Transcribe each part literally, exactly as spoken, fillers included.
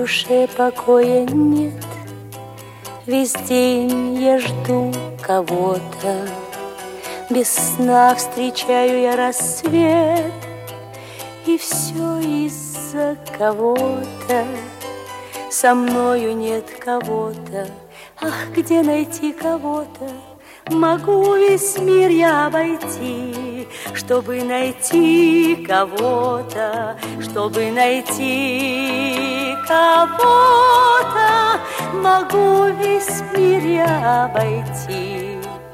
душе покоя нет. Весь день я жду кого-то, без сна встречаю я рассвет. И все из-за кого-то, со мною нет кого-то. Ах, где найти кого-то? Могу весь мир я обойти, чтобы найти кого-то, чтобы найти кого-то. Могу весь мир я обойти.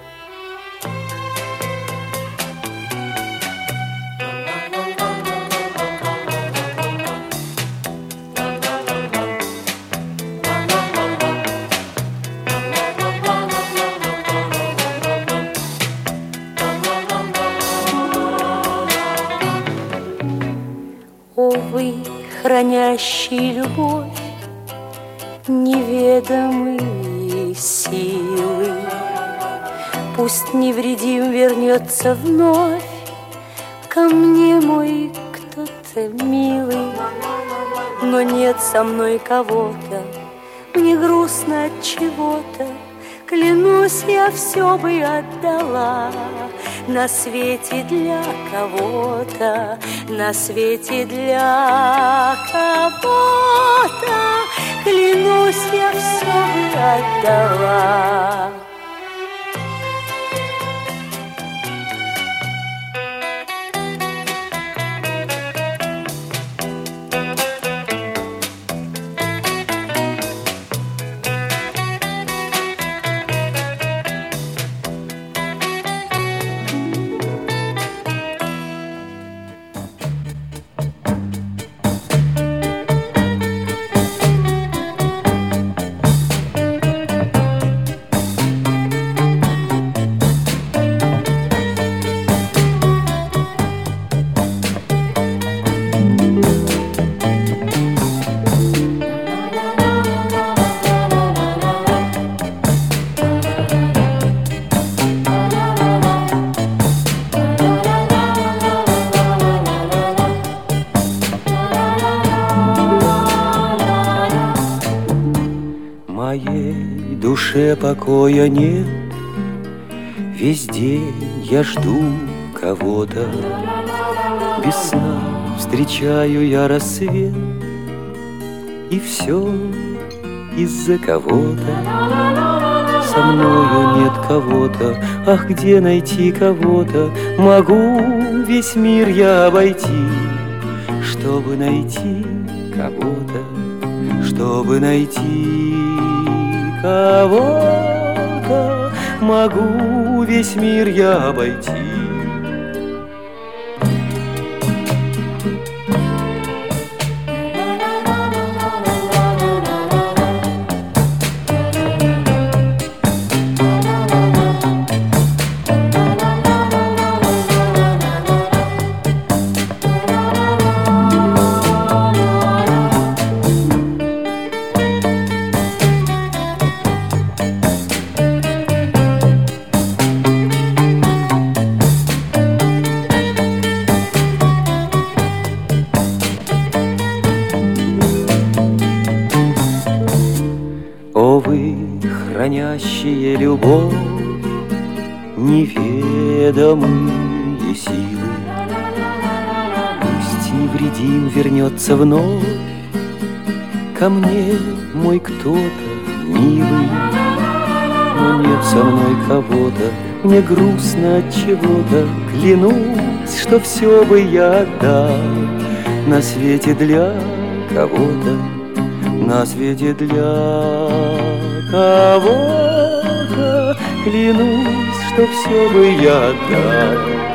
О, вы, хранящие любовь, неведомые силы, пусть невредим вернется вновь ко мне мой кто-то милый. Но нет со мной кого-то, мне грустно от чего-то. Клянусь, я все бы отдала на свете для кого-то, на свете для кого-то. Клянусь, я все бы отдала. Моей душе покоя нет, весь день я жду кого-то, без сна встречаю я рассвет. И все из-за кого-то, со мною нет кого-то. Ах, где найти кого-то? Могу весь мир я обойти, чтобы найти кого-то, чтобы найти кого-то. Могу весь мир я обойти. О, вы, хранящие любовь, неведомые силы, пусть невредим вернется вновь ко мне мой кто-то милый. Но нет со мной кого-то, мне грустно от чего-то. Клянусь, что все бы я отдал на свете для кого-то, на свете для кого-то. Клянусь, что все бы я отдал.